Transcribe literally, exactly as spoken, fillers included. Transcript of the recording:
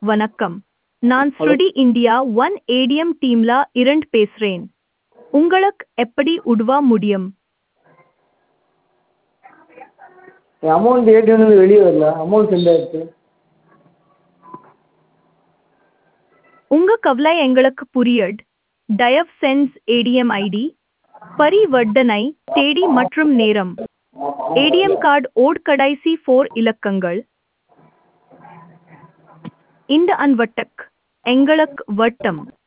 வணக்கம். நான் ஹலோ. ஸ்ருடி India one ATM டீம்ல இருந்து பேசுறேன். உங்களுக்கு எப்படி உதவ முடியும்? என் அமௌண்ட் ஏடிஎம்லேருந்து வெளியே வரல, அமௌண்ட் சென்ட் ஆயிடுச்சு. உங்க கவலை எங்களுக்கு புரியுது. தயவு செஞ்சு ஏடிஎம் ஐடி, பரிவர்த்தனை தேதி மற்றும் நேரம், ஏடிஎம் கார்டு ஓட் கடைசி ஃபோர் இலக்கங்கள், இந்த அன்வட்டக் எங்களுக்கு வட்டம்